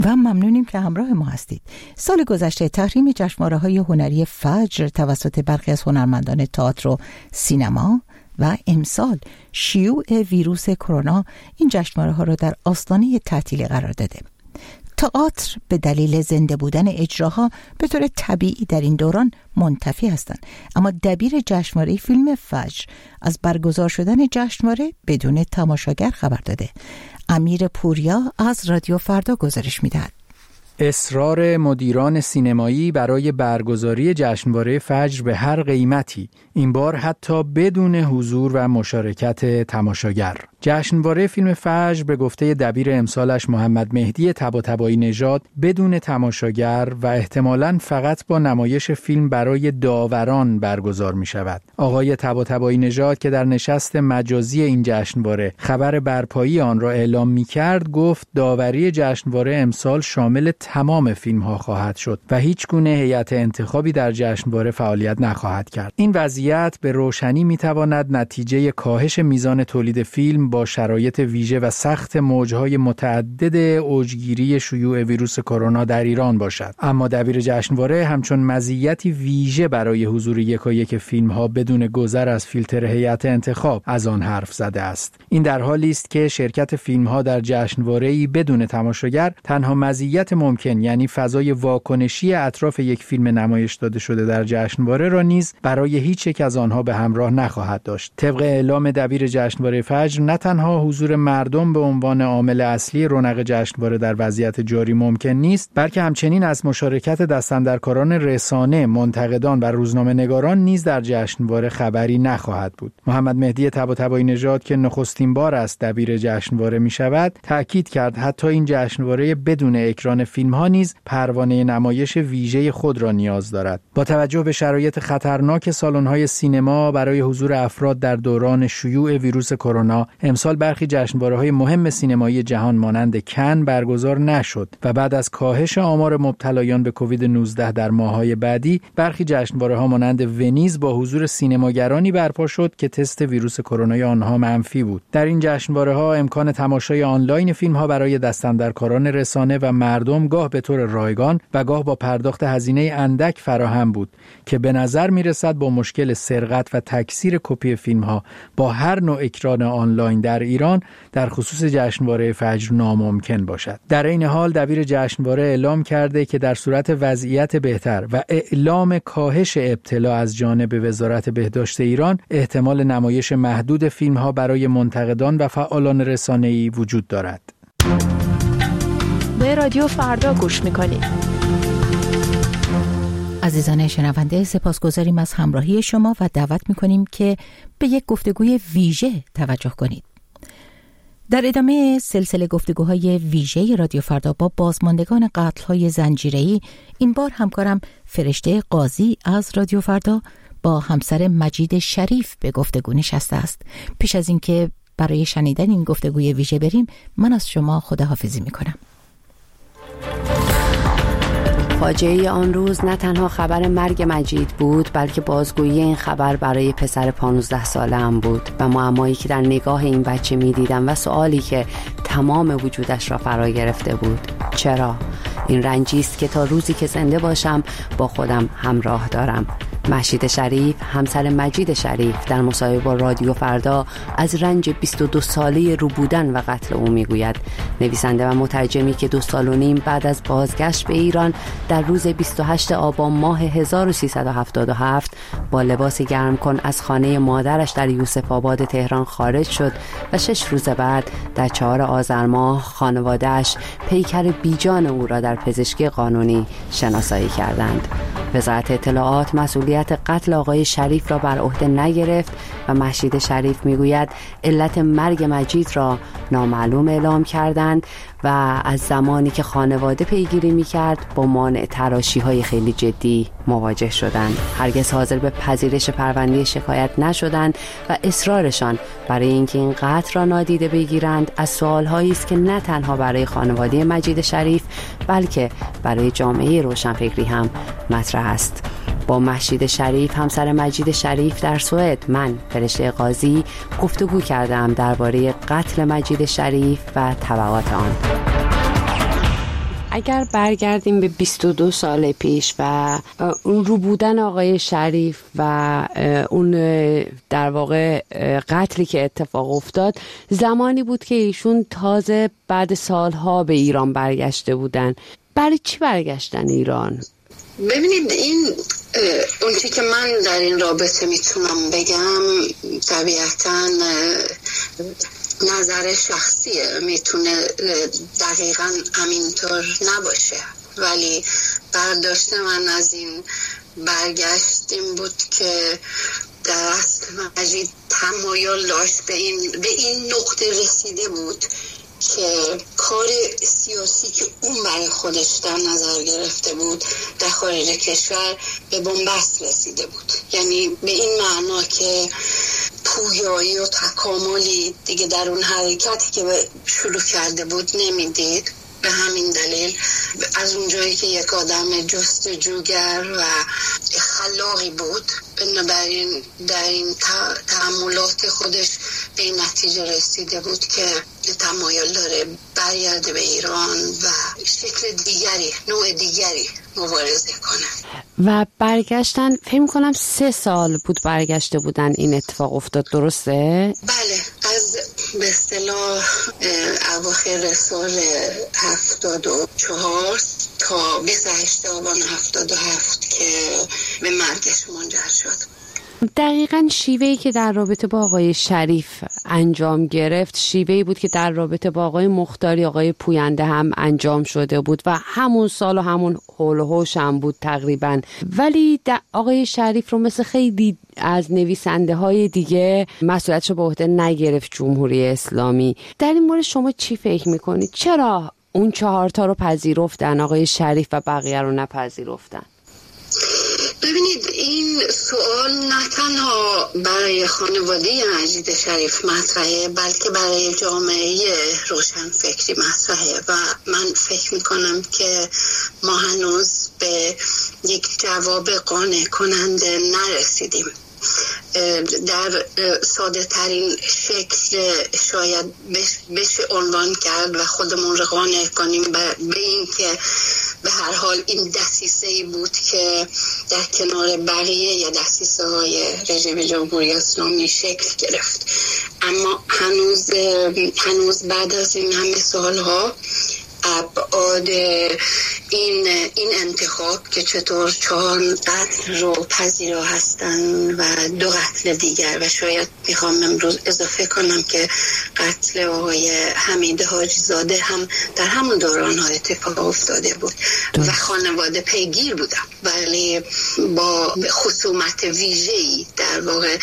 و ممنونیم که همراه ما هستید. سال گذشته تحریم جشنواره‌های هنری فجر توسط برخی از هنرمندان تئاتر و سینما و امسال شیوع ویروس کرونا این جشنواره‌ها را در آستانه تعطیلی قرار داده. تئاتر به دلیل زنده بودن اجراها به طور طبیعی در این دوران منتفی هستند، اما دبیر جشنواره فیلم فجر از برگزار شدن جشنواره بدون تماشاگر خبر داده. امیر پوریا از رادیو فردا گزارش می‌دهد. اصرار مدیران سینمایی برای برگزاری جشنواره فجر به هر قیمتی، این بار حتی بدون حضور و مشارکت تماشاگر. جشنواره فیلم فجر به گفته دبیر امسالش محمد مهدی طباطبایی نژاد بدون تماشاگر و احتمالاً فقط با نمایش فیلم برای داوران برگزار می شود. آقای طباطبایی نژاد که در نشست مجازی این جشنواره خبر برپایی آن را اعلام می کرد، گفت داوری جشنواره امسال شامل تمام فیلم ها خواهد شد و هیچ گونه هیئت انتخابی در جشنواره فعالیت نخواهد کرد. این وضعیت به روشنی می تواند نتیجه کاهش میزان تولید فیلم با شرایط ویژه و سخت موجهای متعدد اوجگیری شیوع ویروس کرونا در ایران باشد. اما دبیر جشنواره همچون مزیتی ویژه برای حضور یکایک فیلم‌ها بدون گذر از فیلتر هیئت انتخاب از آن حرف زده است. این در حالی است که شرکت فیلم‌ها در جشنواره‌ای بدون تماشاگر تنها مزیت ممکن، یعنی فضای واکنشی اطراف یک فیلم نمایش داده شده در جشنواره را نیز برای هیچ یک از آنها به همراه نخواهد داشت. طبق اعلام دبیر جشنواره فجر، نه تنها حضور مردم به عنوان عامل اصلی رونق جشنواره در وضعیت جاری ممکن نیست، بلکه همچنین از مشارکت دستاندرکاران رسانه، منتقدان و روزنامه‌نگاران نیز در جشنواره خبری نخواهد بود. محمد مهدی طباطبایی نژاد که نخستین بار است دبیر جشنواره می شود، تأکید کرد حتی این جشنواره بدون اکران فیلم‌ها نیز پروانه نمایش ویژه خود را نیاز دارد. با توجه به شرایط خطرناک سالن‌های سینما برای حضور افراد در دوران شیوع ویروس کرونا، امسال برخی جشنواره‌های مهم سینمایی جهان مانند کن برگزار نشد و بعد از کاهش آمار مبتلایان به کووید 19 در ماه‌های بعدی، برخی جشنواره‌ها مانند ونیز با حضور سینماگرانی برپا شد که تست ویروس کرونا آنها منفی بود. در این جشنواره‌ها امکان تماشای آنلاین فیلم‌ها برای دستاندرکاران رسانه و مردم گاه به طور رایگان و گاه با پرداخت هزینه اندک فراهم بود که به نظر می‌رسد با مشکل سرقت و تکثیر کپی فیلم‌ها با هر نوع اکران آنلاین در ایران در خصوص جشنواره فجر ناممکن باشد. در این حال دبیر جشنواره اعلام کرده که در صورت وضعیت بهتر و اعلام کاهش ابتلا از جانب وزارت بهداشت ایران، احتمال نمایش محدود فیلم‌ها برای منتقدان و فعالان رسانه‌ای وجود دارد. به رادیو فردا گوش می‌کنید. عزیزان شنونده، سپاسگزاریم از همراهی شما و دعوت می‌کنیم که به یک گفتگوی ویژه توجه کنید. در ادامه سلسله گفتگوهای ویژه رادیو فردا با بازماندگان قتل‌های زنجیره‌ای، این بار همکارم فرشته قاضی از رادیو فردا با همسر مجید شریف به گفتگو نشسته است. پیش از اینکه برای شنیدن این گفتگوی ویژه بریم، من از شما خداحافظی می‌کنم. فاجعه آن روز نه تنها خبر مرگ مجید بود، بلکه بازگویی این خبر برای پسر 15 ساله هم بود و معمایی که در نگاه این بچه می دیدم و سوالی که تمام وجودش را فرا گرفته بود: چرا؟ این رنجی است که تا روزی که زنده باشم با خودم همراه دارم. مهشید شریف، همسر مجید شریف، در مصاحبه با رادیو فردا از رنج 22 ساله رو بودن و قتل او میگوید. نویسنده و مترجمی که 2 سال و نیم بعد از بازگشت به ایران در روز 28 آبان ماه 1377 با لباس گرم کن از خانه مادرش در یوسف آباد تهران خارج شد و 6 روز بعد در 4 آذر ماه خانواده‌اش پیکر بیجان او را در پزشکی قانونی شناسایی کردند. وزارت اطلاعات مسئولیت قتل آقای شریف را بر عهده نگرفت و مهشید شریف میگوید علت مرگ مجید را نامعلوم اعلام کردند و از زمانی که خانواده پیگیری میکرد با مانع تراشی‌های خیلی جدی مواجه شدند. هرگز حاضر به پذیرش پرونده شکایت نشدند و اصرارشان برای اینکه این قتل را نادیده بگیرند از سوال‌هایی است که نه تنها برای خانواده مجید شریف بلکه برای جامعه روشنفکری هم مطرح است. با مهشید شریف، همسر مجید شریف، در سوئد من فرشته قاضی گفتگو کردم درباره قتل مجید شریف و تبعات آن. اگر برگردیم به 22 سال پیش و اون رو بودن آقای شریف و اون در واقع قتلی که اتفاق افتاد، زمانی بود که ایشون تازه بعد سالها به ایران برگشته بودن. برای چی برگشتن ایران؟ ببینید، این اون چی که من در این رابطه میتونم بگم طبیعتاً نظر شخصیه، میتونه دقیقاً همینطور نباشه، ولی برداشت من از این برگشت این بود که در اصل مجید تمایل داشت به این نقطه رسیده بود که کار سیاسی که اون برای خودش در نظر گرفته بود در خارج کشور به بنبست رسیده بود. یعنی به این معنا که پویایی و تکاملی دیگه در اون حرکتی که شروع کرده بود نمیدید. به همین دلیل از اونجایی که یک آدم جستجوگر و خلاقی بود، بنابراین در این تأملات خودش به این نتیجه رسیده بود که تمایل داره برگرده به ایران و شکل دیگری، نوع دیگری مبارزه کنه. و برگشتن فکر کنم 3 سال بود برگشته بودن این اتفاق افتاد، درسته؟ بله، از به اصطلاح اواخر سال 74 تا 28 آبان 77 که به مرگش منجر شد. دقیقاً شیوهی که در رابطه با آقای شریف انجام گرفت شیوهی بود که در رابطه با آقای مختاری، آقای پوینده هم انجام شده بود و همون سال و همون حول و حوش هم بود تقریباً. ولی آقای شریف رو مثل خیلی از نویسنده های دیگه مسئولیتش رو به عهده نگرفت جمهوری اسلامی. در این مورد شما چی فکر میکنید؟ چرا اون 4 تا رو پذیرفتن آقای شریف و بقیه رو نپذیرفتن؟ ببینید، این سوال نه تنها برای خانواده مجید شریف مطرحه، بلکه برای جامعه روشنفکری مطرحه و من فکر میکنم که ما هنوز به یک جواب قانع کننده نرسیدیم. در ساده ترین شکل شاید بشه عنوان کرد و خودمون رو قانع کنیم به این که به هر حال این دسیسه‌ای بود که در کنار بقیه یا دسیسه های رژیم جمهوری اسلامی شکل گرفت. اما هنوز بعد از این همه سالها ابعاد این انتخاب که چطور 4 قتل رو پذیرا هستن و 2 قتل دیگر و شاید میخوام امروز اضافه کنم که قتل آقای حمید حاجی زاده هم در همون دوران ها اتفاق افتاده بود و خانواده پیگیر بودن، ولی با خصومت ویژه‌ای در واقع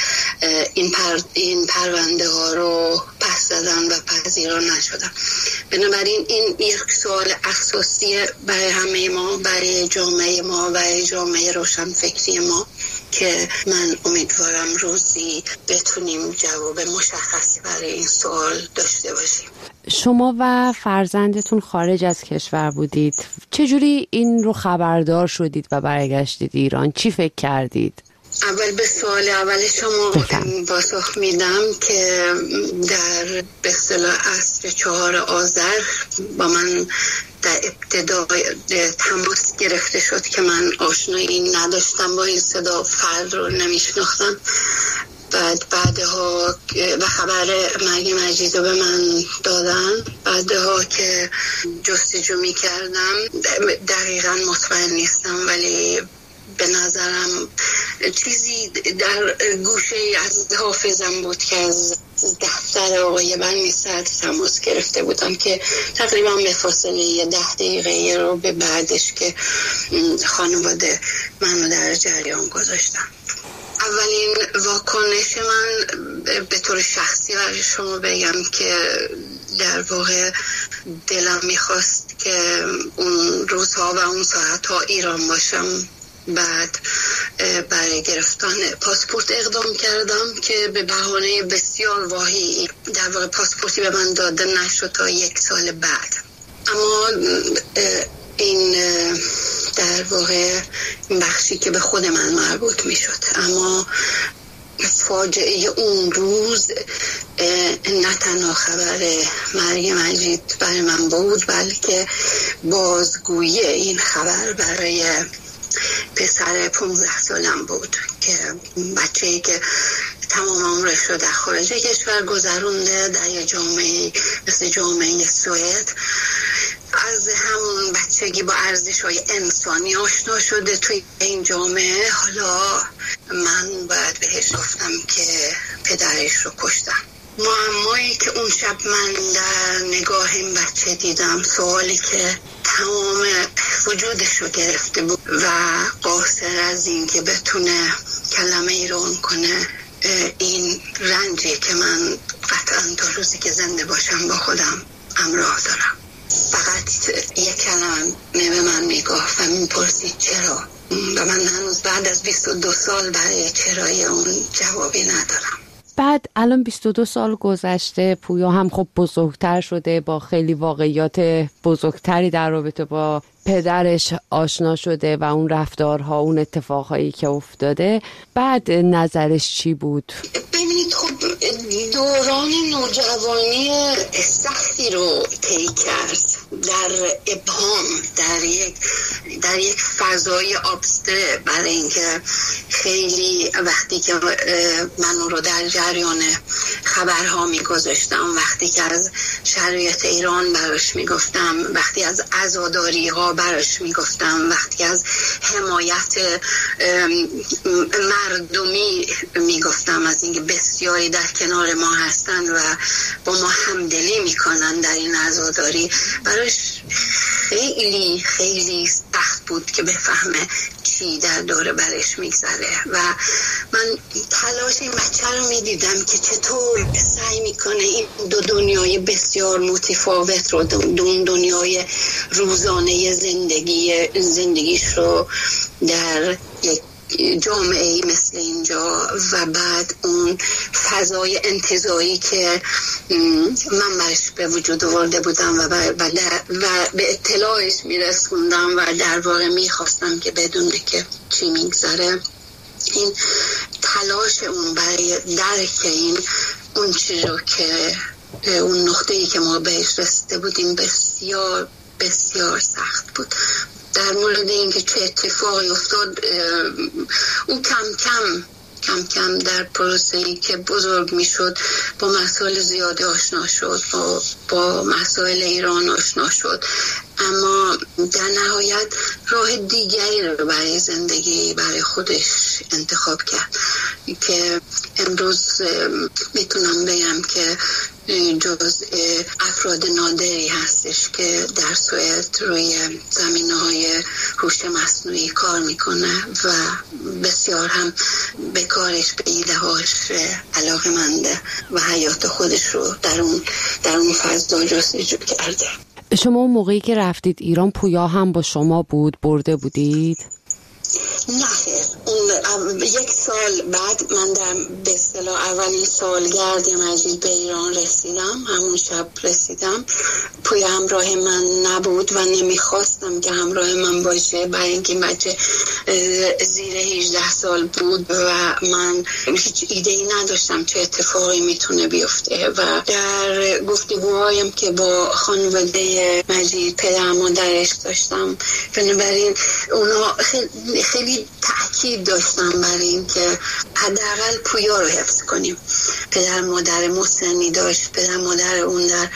این پرونده ها رو پس دادن و پذیرا نشدن. بنابراین این یک سوال اساسی برای همه ما، برای جامعه ما، برای جامعه روشنفکری ما که من امیدوارم روزی بتونیم جواب مشخصی برای این سوال داشته باشیم. شما و فرزندتون خارج از کشور بودید، چجوری این رو خبردار شدید و برگشتید ایران؟ چی فکر کردید؟ اول به سوال اول شما پاسخ میدم که در به اصطلاح عصر 4 آذر با من در ابتدا تماس گرفته شد که من آشنایی نداشتم با این صدا، فرد رو نمیشناختم. بعدها و خبر مرگ مجید رو به من دادن، بعدها که جستجو میکردم دقیقا مطمئن نیستم، ولی به نظرم چیزی در گوشه از حافظم بود که از دفتر آقای بنی سعد تماس گرفته بودم که تقریبا به فاصله 10 دقیقه رو به بعدش که خانواده منو در جریان گذاشتم. اولین واکنش من به طور شخصی برای شما بگم که در واقع دلم میخواست که اون روزها و اون ساعتها ایران باشم. بعد برای گرفتن پاسپورت اقدام کردم که به بهانه بسیار واهی در واقع پاسپورتی به من داده نشد تا 1 سال بعد. اما این در واقع بخشی که به خود من مربوط می شد. اما فاجعه اون روز نه تنها خبر مرگ مجید برای من بود، بلکه بازگویی این خبر برای پسر 15 سالم بود که بچه‌ای که تمام عمرش رو در خارج کشور گذرونده، در یه جامعه مثل جامعه سوئد. از همون بچگی با ارزش‌های انسانی آشنا شده توی این جامعه. حالا من باید بهش گفتم که پدرش رو کشتن. معمایی که اون شب من در نگاه این بچه دیدم، سوالی که تمام وجودش رو گرفته بود و قاصر از این که بتونه کلمه ای رو کنه، این رنجی که من قطعا تا روزی که زنده باشم با خودم همراه دارم. فقط یک کلمه به من میگفت و میپرسید چرا، و من هنوز بعد از 22 سال برای چرای اون جوابی ندارم. بعد الان 22 سال گذشته، پویا هم خب بزرگتر شده، با خیلی واقعیات بزرگتری در رابطه با پدرش آشنا شده و اون رفتارها، اون اتفاقهایی که افتاده. بعد نظرش چی بود؟ ببینید، خب دوران نوجوانی سختی رو طی کرد، در ابهام، در یک فضای آبستره، برای اینکه خیلی وقتی که من رو در جریان خبرها میگذاشتم، وقتی که از شرایط ایران براش میگفتم، وقتی از عزاداری ها براش میگفتم، وقتی از حمایت مردمی میگفتم، از اینکه بسیاری در کنار ما هستن و با ما همدلی میکنن در این عزاداری، براش خیلی خیلی سخت بود که بفهمه چی در دور برش میگذره. و من تلاش این بچه رو میدیدم که چطور سعی میکنه این دو دنیای بسیار متفاوت رو، دون دنیای روزانه زندگیش رو در یک جامعه مثل اینجا و بعد اون فضای انتزاعی که من برش به وجود آورده بودم و به اطلاعش میرسوندم و در واقع میخواستم که بدونه که چی میگذره. این تلاش اون برای درک اون چیزی رو که اون نقطه‌ای که ما بهش رسیده بودیم بسیار بسیار سخت بود. در مورد اینکه چه اتفاقی افتاد، او کم کم در پروسه‌ای که بزرگ میشد با مسائل زیادی آشنا شد، با مسائل ایران آشنا شد، اما در نهایت راه دیگری رو برای زندگی برای خودش انتخاب کرد که امروز میتونم بگم که جز افراد نادری هستش که در سوئد روی زمینه‌های هوش مصنوعی کار میکنه و بسیار هم به کارش، به ایده‌هاش علاقه‌منده و حیات خودش رو در اون فضا جستجو کرده. شما اون موقعی که رفتید ایران، پویا هم با شما بود؟ برده بودید؟ نه، اون یک سال بعد من به اصطلاح اولین سالگرد مجید به ایران رسیدم. همون شب رسیدم. پویا همراه من نبود و نمیخواستم که همراه من باشه، برای اینکه این بچه زیر 18 سال بود و من هیچ ایده‌ای نداشتم چه اتفاقی میتونه بیفته. و در گفتگوهایم که با خانواده مجید، پدر مادرش داشتم، بنابراین اونا خیلی تأکید داشتم برای این که حداقل پویا رو حفظ کنیم. پدر مادر مسنی داشت. پدر مادر اون در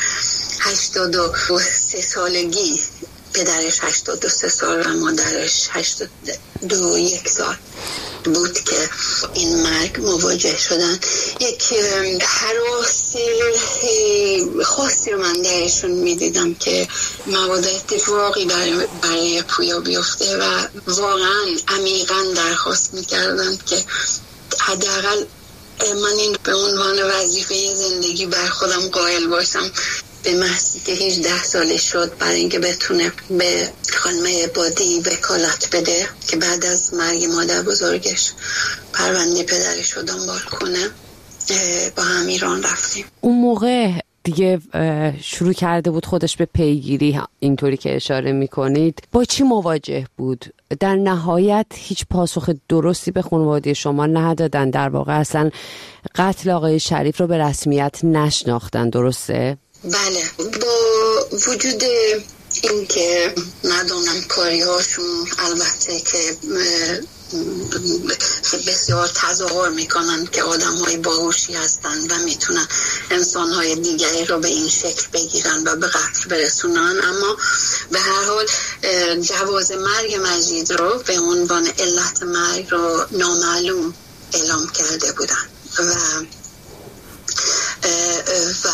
83 سالگی، پدرش 83 سال و مادرش 81 سال بود که این مرگ مواجه شدن. یک هراس خاصی رو من درشون میدیدم که مبادا اتفاقی برای پویا بیفته و واقعا عمیقا درخواست میکردم که حداقل من این به عنوان وظیفه زندگی بر خودم قائل باشم، به محضی که 18 سالش شد، برای اینکه بتونه به خانم عبادی وکالت بده که بعد از مرگ مادر بزرگش پرونده پدرش رو دنبال کنه. با هم ایران رفتیم. اون موقع دیگه شروع کرده بود خودش به پیگیری، اینطوری که اشاره میکنید. با چی مواجه بود؟ در نهایت هیچ پاسخ درستی به خانواده شما ندادن. در واقع اصلا قتل آقای شریف رو به رسمیت نشناختن، درسته؟ بله، با وجود این که ندونم کاریهاشون البته که بسیار تظاهر میکنن که آدم های باهوشی هستن و میتونن انسان های دیگری رو به این شکل بگیرن و به قتل برسونن، اما به هر حال جواز مرگ مجید رو به عنوان علت مرگ رو نامعلوم اعلام کرده بودن و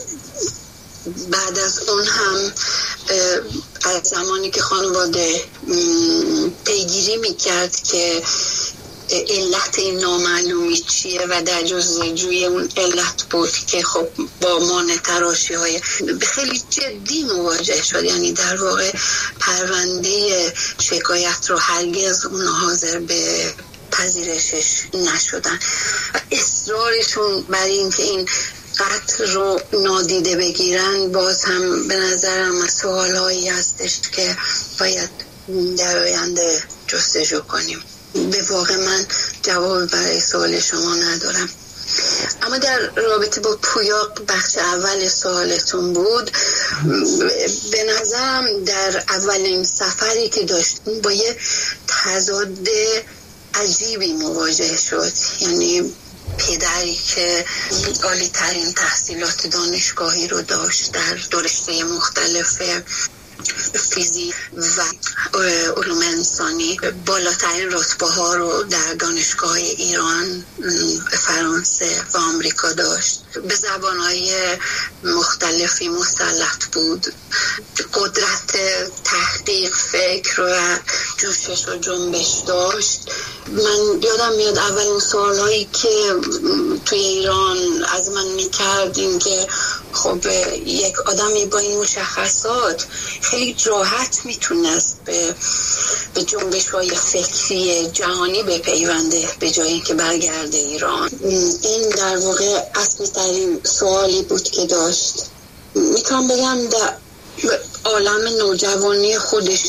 بعد از اون هم از زمانی که خانواده پیگیری میکرد که علت این نامعلومی چیه و در جستجوی اون علت بود که خب با مانع تراشی های خیلی جدی مواجه شد، یعنی در واقع پرونده شکایت رو هرگز اون حاضر به پذیرشش نشدن و اصرارشون بر این که این قتل رو نادیده بگیرن باز هم به نظرم از سوالهایی هستش که باید در آینده جستجو کنیم. به واقع من جواب برای سوال شما ندارم. اما در رابطه با پویا بخش اول سوالتون بود، به نظرم در اولین سفری که داشتیم با یه تضاد عجیبی مواجه شد، یعنی پدری که عالی ترین تحصیلات دانشگاهی رو داشت در رشته مختلف فیزیک و علوم انسانی، بالاترین رتبه ها رو در دانشگاه ایران، فرانسه و آمریکا داشت، به زبانهای مختلفی مسلط بود، قدرت تحقیق، فکر و جوشش و جنبش داشت. من یادم میاد اولین سوالهایی که توی ایران از من میکرد این که خب یک آدمی با این مشخصات خیلی راحت میتونست به جنبش‌های فکری جهانی بپیونده به جایی که برگرده ایران. این در واقع اصلی ترین سوالی بود که داشت. میتونم بگم در عالم نوجوانی خودش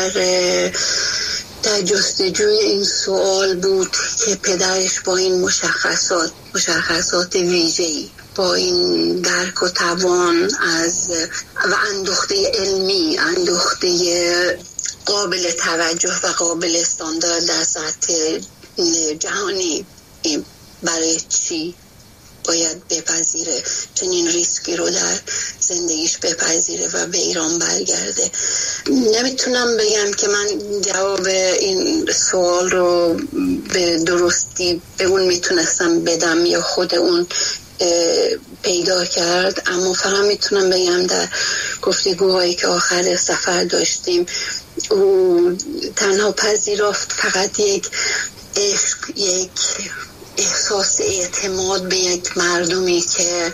در جستجوی این سوال بود که پدرش با این مشخصات ویژه‌ای، با این درک و توان و اندوخته علمی، اندوخته قابل توجه و قابل استاندارد در سطح جهانی، برای چی باید بپذیره چنین ریسکی رو در زندگیش بپذیره و به ایران برگرده. نمیتونم بگم که من جواب این سوال رو به درستی به اون میتونستم بدم یا خود اون پیدا کرد، اما فقط میتونم بگم در گفتگوهایی که آخر سفر داشتیم او تنها پذیرفت فقط یک عشق، یک احساس اعتماد به یک مردمی که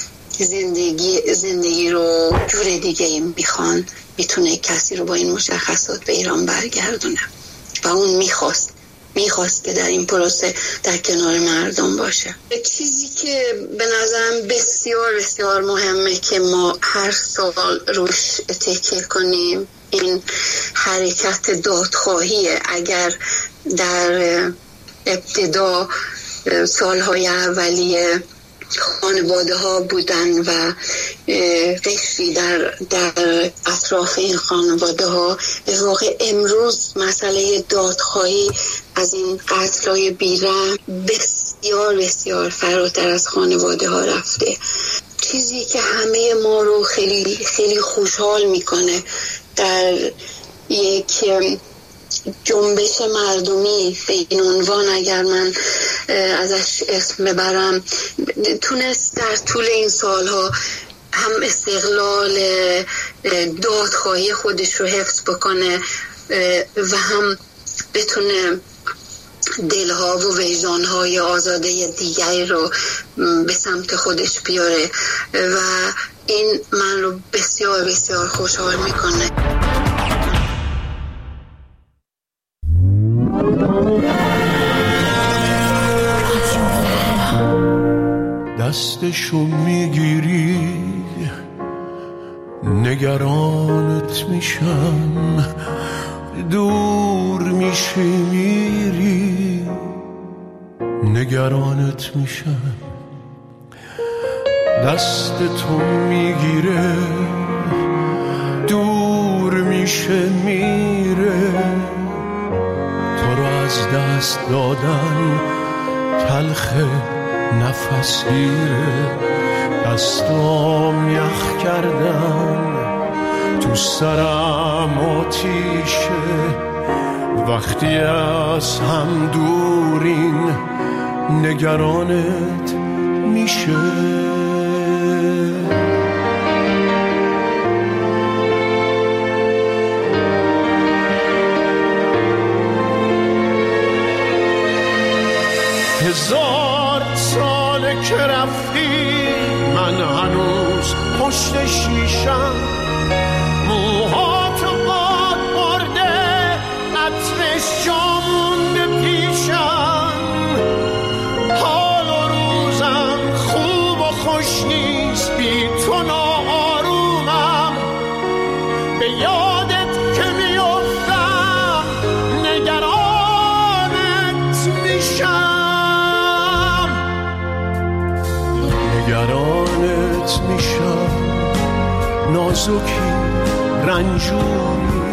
زندگی رو جور دیگه میخوان، میتونه کسی رو با این مشخصات به ایران برگردونه و اون میخواست که در این پروسه در کنار مردم باشه. چیزی که به نظرم بسیار بسیار مهمه که ما هر سال روش تکیه کنیم این حرکت دادخواهیه. اگر در ابتدا سالهای اولیه خانواده ها بودن و قشری در اطراف این خانواده ها، به واقع امروز مسئله دادخواهی از این قتل‌های بیرحم بسیار بسیار فراتر از خانواده ها رفته. چیزی که همه ما رو خیلی خیلی خوشحال میکنه در یک جنبش مردمی به این عنوان، اگر من ازش اسم ببرم، تونست در طول این سالها هم استقلال دادخواهی خودش رو حفظ بکنه و هم بتونه دلها و وجدانهای آزاده دیگری رو به سمت خودش بیاره و این من رو بسیار بسیار خوشحال میکنه. دستشو میگیری نگرانت میشم، دور میشی میری نگرانت میشم. دست تو میگیره دور میشه میره، تو رو از دست دادن تلخ نفس گیره. دستام یخ کردن تو سرم آتیشه، وقتی از هم دورین نگرانت میشه. هزار ساله که رفتی من هنوز پشت شیشم، موهاتو باد برده عطرش جا مونده پیشم. حال و روزم خوب و خوش نیست بی تو ناآرومم، به یادت که میافتم نگرانت میشم. نگرانت میشم، نازکی رنجوری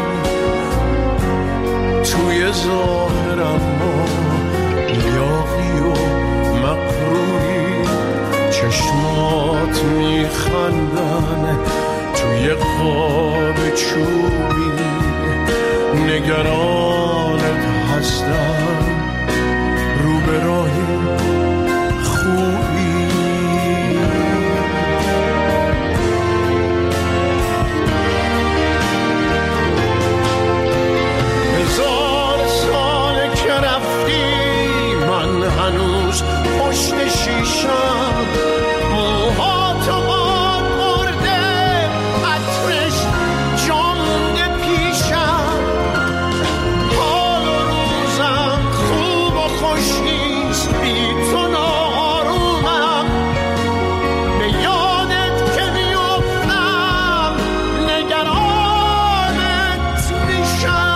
توی ظاهرم ما یاقی و مقروری. چشمات میخندن توی قاب چوبی، نگرانت هستم رو به راه خوبی. هنوز پشت شیشم، موهاتو باد برده عطرش جا مونده پیشم. حال و روزم خوب و خوش نیست بی تو ناآرومم، به یادت که میافتم نگرانت میشم.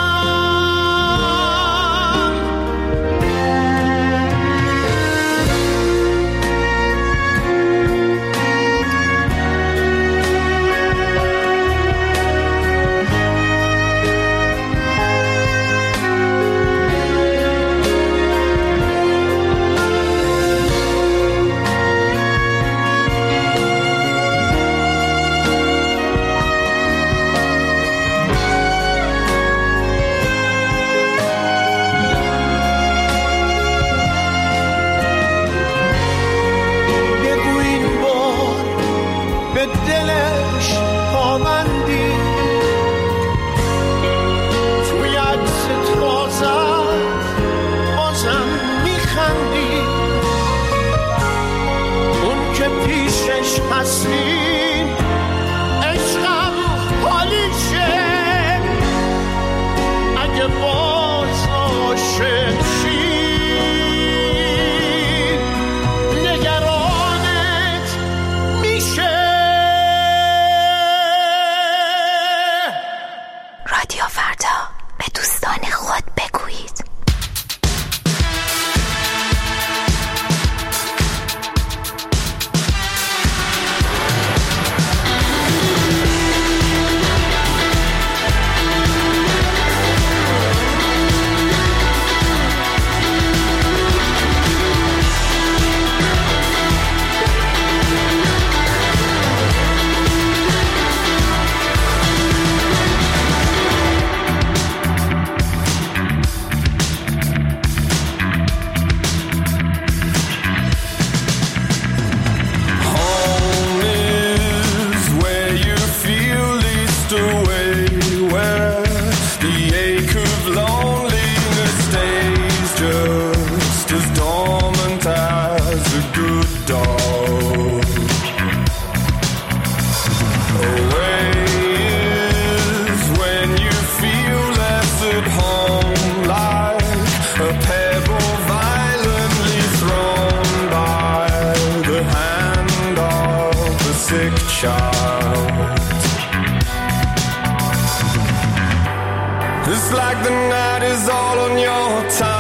It's like the night is all on your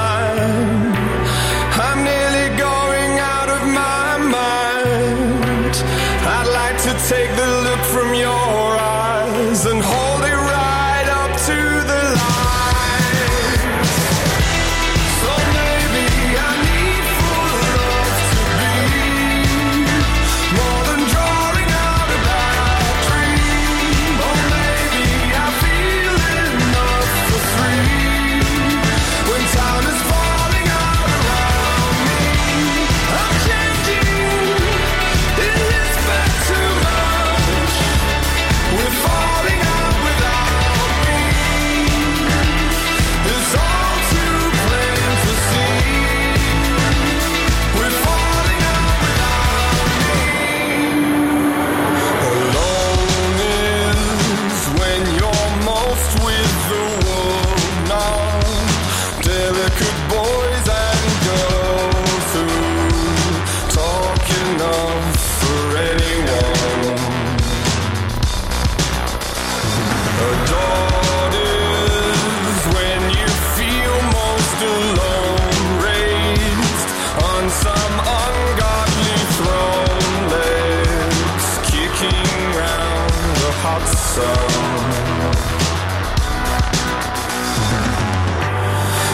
time. I'm nearly going out of my mind. I'd like to take the look from your eyes and hold it right up to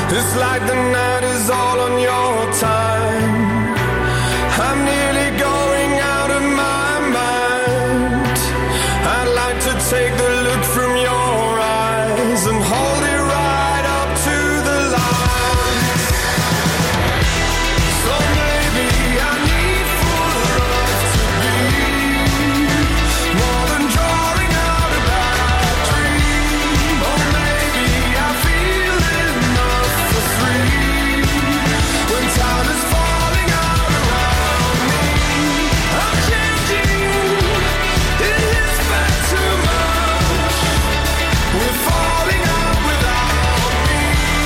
It's like the night is all on your time. I'm nearly going out of my mind. I'd like to take the look from your eyes and hold it right up to the light. So maybe I need for love to be more than drawing out a bad dream. Or maybe I feel enough for free when time is falling out around me. I'm changing, it is back too much. We're falling out without me.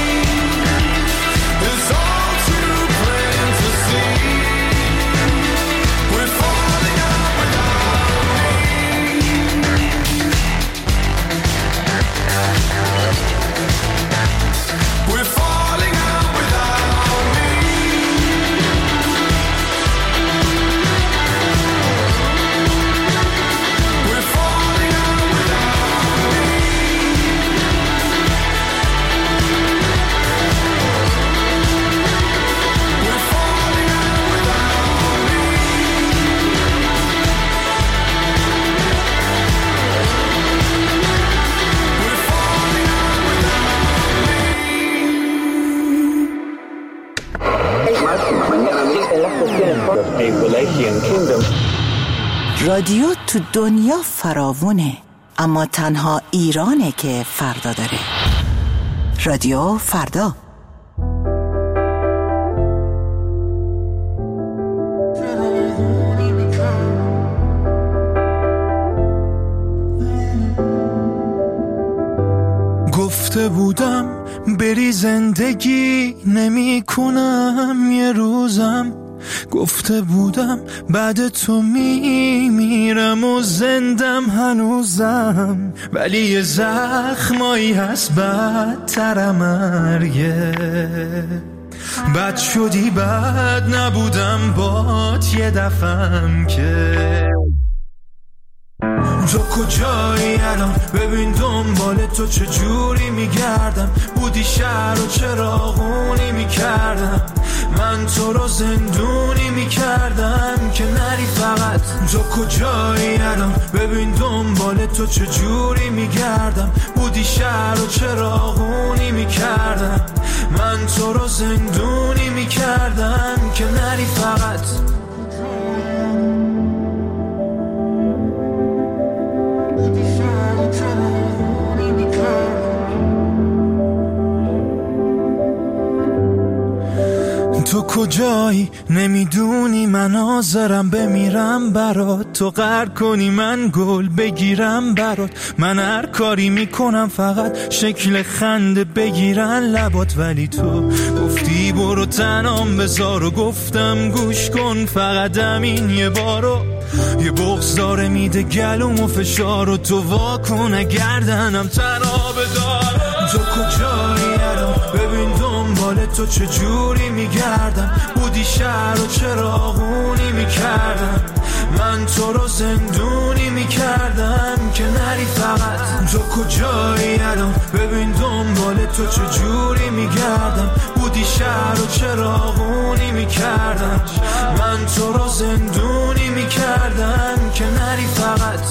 It's all too plain to see. We're falling out without me. We're falling out without me. We're falling out without me. We're falling out without me. We're falling out رادیو تو دنیا فراوونه، اما تنها ایرانه که فردا داره. رادیو فردا. گفته بودم بری زندگی نمی کنم یه روزم، گفته بودم بعد تو میمیرم و زندم هنوزم، ولی یه زخمایی هست بدتر مرگه. بد شدی بد نبودم بات یه دفعم که. تو کجایی الان ببین دنبال تو چجوری میگردم، بودی شهر و چراغونی میکردم، من تو رو زندونی میکردم که نری فقط. تو کجایی الان ببین دنبال تو چجوری میگردم، بودی شهر و چراغونی میکردم، من تو رو زندونی میکردم که نری فقط. تو کجایی نمیدونی من حاضرم بمیرم برات، تو قهر کنی من گل بگیرم برات، من هر کاری میکنم فقط شکل خنده بگیرن لبات، ولی تو گفتی برو تنام بذار و گفتم گوش کن فقط همین یه بارو، یه بغض داره میده گلوم و فشار و تو واکن گردنم تنها بدار. تو کجایی الان ببین دنبال تو چجوری میگردم، بودی شهر و چراغونی میکردم، من تو رو زندونی میکردم که نری فقط. تو کجایی الان ببین دنبال تو چجوری میگردم، بودی شهر و چراغونی میکردم، من تو رو زندونی میکردم که نری فقط.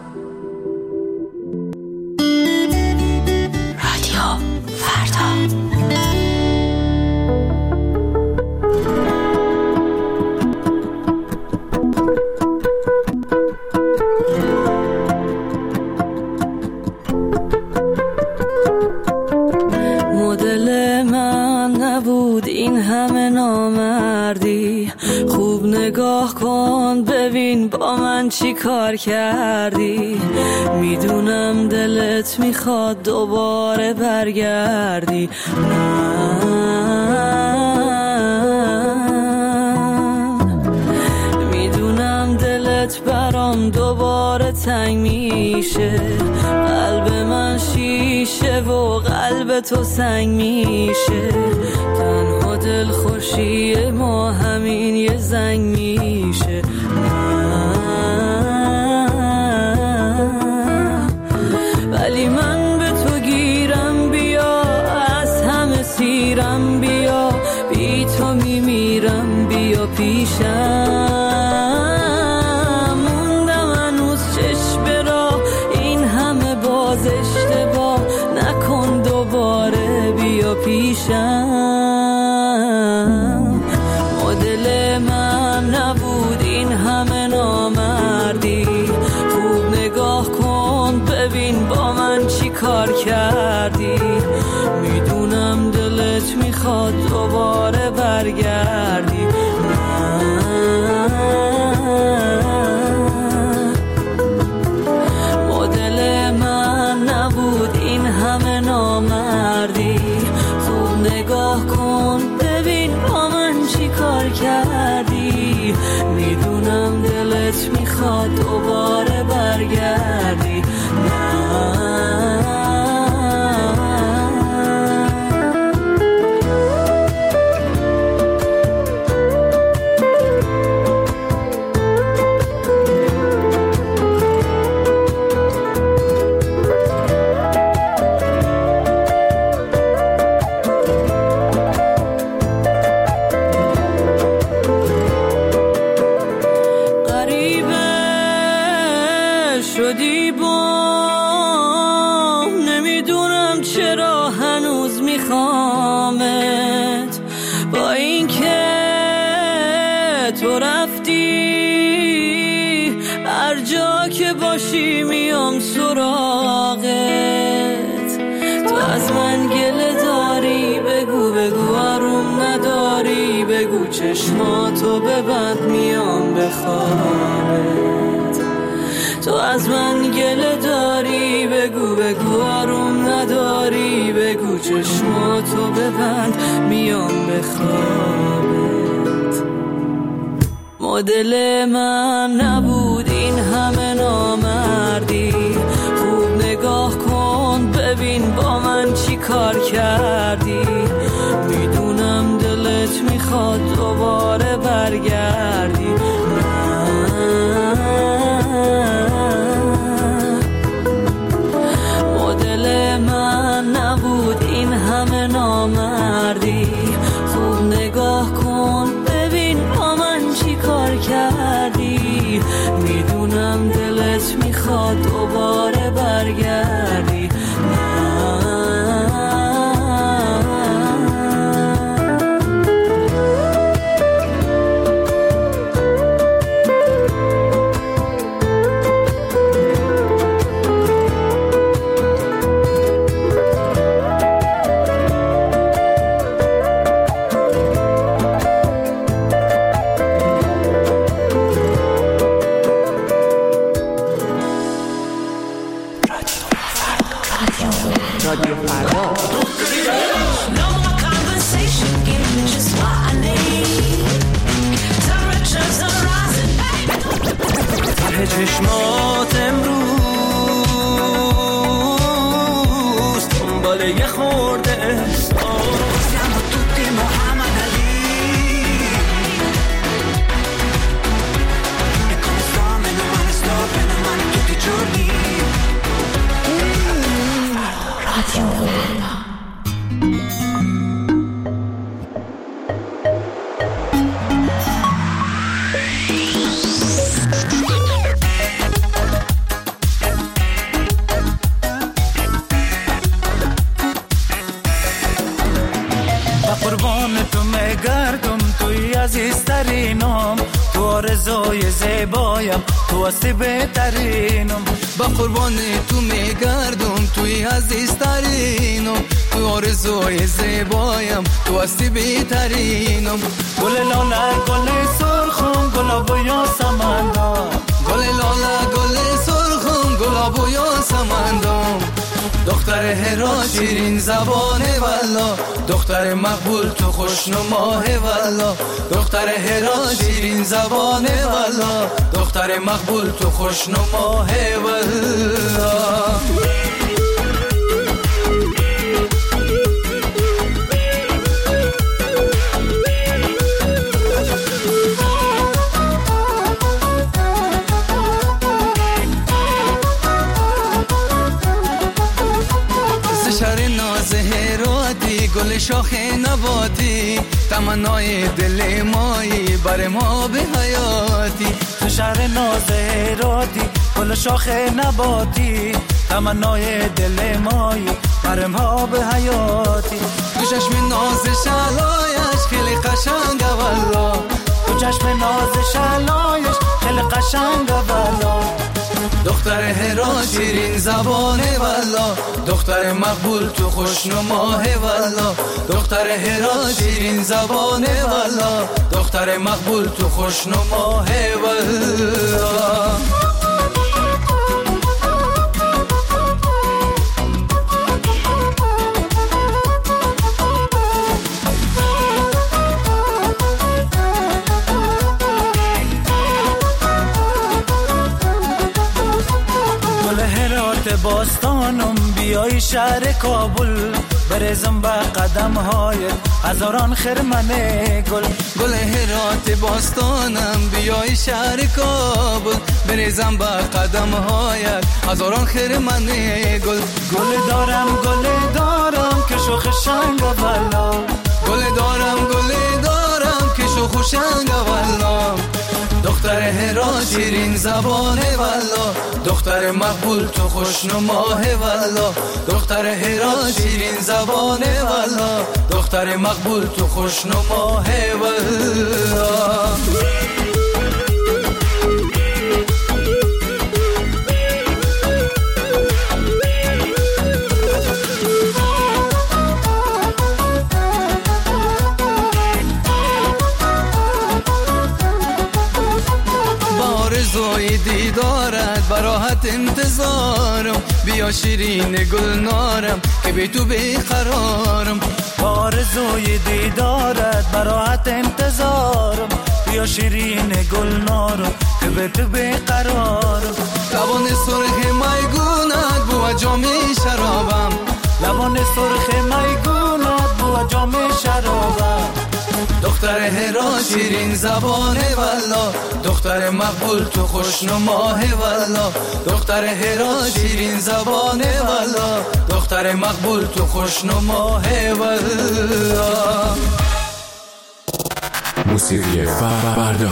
مدل من نبود این همه نامردی، خوب نگاه کن ببین با من چی کار کردی، میدونم دلت میخواد دوباره برگردی، میدونم دلت برام دوباره تنگ میشه، قلب من شیشه و قلب تو سنگ میشه، تنها دل خوشی ما همین یه زنگ میشه، ولی من به تو گیرم بیا از همه سیر میرم بیا، بی تو میمیرم بیا پیشم. موندم هنوز چشم راه، این همه باز اشتباه نکن دوباره بیا پیشم. مدل من نبود این همه نامردی، خوب نگاه کن ببین با من چی کار کردی. میدونم دلت میخواد دوباره برگردی، مدل من نبود این همه نامردی، خوب نگاه کن ببین با من چی کار کردی. میدونم دلت میخواد دوباره برگردی، شدی با نمیدونم چرا هنوز میخوامت، با اینکه تو رفتی هر جا که باشی میام سراغت. تو از من گله داری بگو بگو، آروم نداری بگو، چشماتو ببند میام بخوابت. تو از من گله داری بگو بگو، آروم نداری بگو، چشماتو ببند میام بخوابت. مدل من نبود این همه نامردی، خوب نگاه کن ببین با من چی کار کردی. میدونم دلت میخواد دوباره برگردی، مدل من نبود این همه نامردی، خوب نگاه کن ببین با من چی کار کردی. میدونم دلت میخواد دوباره برگردی، رادیو فردا. ته چشمات امروز دنبال یه خورده احساس، siamo tutti Muhammad Ali e come sto meno male tutti i giorni. قربان تو مگردم، توی عزیزترینم، تو آرزوی زیبایم، تو هستی بهترینم. با قربان تو میگردم، توی عزیزترینم، تو آرزوی زیبایم، تو هستی بهترینم. گل لاله گل سرخم، گلاب و یاسمندم، گل لاله گل سرخم، گلاب و یاسمندم. دختر هرا شیرین زبانه والا، دختر مقبول تو خوشنماه والا. دختر هرا شیرین زبانه والا، دختر مقبول تو خوشنماه والا. گل شاخ نباتی تمنای دل مایی بر ما به حیاتی تو شهر ناز هراتی گل شاخ نباتی تمنای دل مایی بر ما به حیاتی تو چشم ناز شلایش خیلی قشنگه والا تو چشم ناز شلایش خیلی قشنگه والا دختر هرا شیرین زبانه والا دختر مقبول تو خوشنماه والا دختر هرا شیرین زبانه والا دختر مقبول تو خوشنماه والا باستانم بیای شهر کابل برزم به قدم های هزاران خرمن گل گل هرات باستانم بیای شهر کابل برزم به قدم هایت هزاران خرمن گل گل دارم که شوخ شنگ والا گل دارم که شوخ شنگ والا دختر هرا شیرین زبانه والا دختر مقبول تو خوشنماه والا دختر هرا شیرین زبانه والا دختر مقبول تو خوشنماه والا آرزوی دیدارت براحت انتظارم بیا شیرین گلنارم که بی تو بیقرارم آرزوی دیدارت براحت انتظارم بیا شیرین گلنارم که بی تو بیقرارم لبان سرخ میگونت بو جام شرابم لبان سرخ میگونت بو جام شرابم دختر هرا شیرین زبانه والا دختر مقبول تو خوشنماه والا دختر هرا شیرین زبانه والا دختر مقبول تو خوشنماه والا موسیقی فردا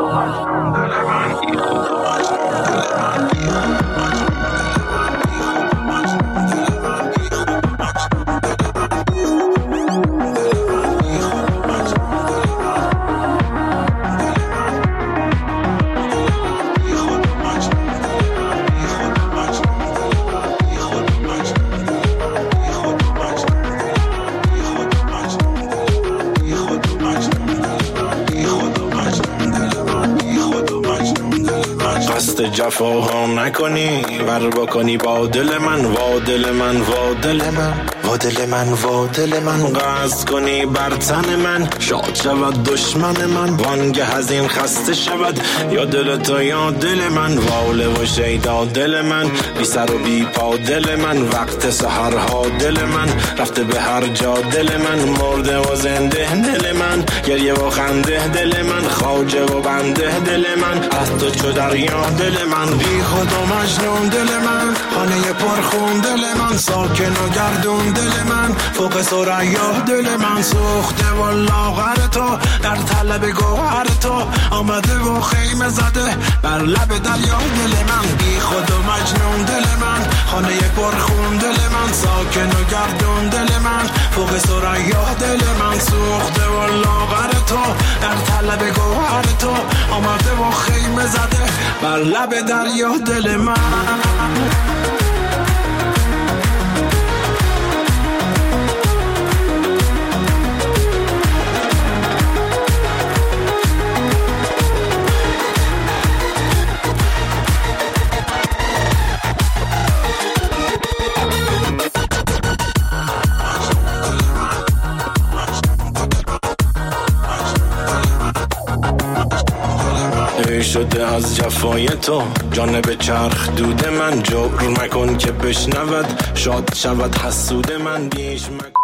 جفاها نکنی ور بکنی با دل من وا دل من وا دل من وا دل من وا دل من قصد کنی بر تن من شاد شود دشمن من وانگه از این خسته شود یا دل تو یا دل من واله و شیدا دل من بی سر و بی پا دل من وقت سحرها دل من رفته به هر جا دل من مرده و زنده دل من گریه و خنده دل من خواجه و بنده دل من از تو چو دریا دل من بی خود و مجنون دل من خانه پرخون دل من ساکن و گردون دل من فوق ثریا دل من سوخته و لاغر تو در طلب گوهر تو آمده و خیمه زده بر لب دریا دل من بی خود و مجنون دل من خانه پرخون دل من ساکن و گردون دل من فوق ثریا دل من سوخته و لاغر تو در طلب گوهر تو آمده و خیمه زده بر لب دریا دل من شده از جفای تو جانب چرخ دود من جور مکن که بشنود شاد شود حسود من بیش مکن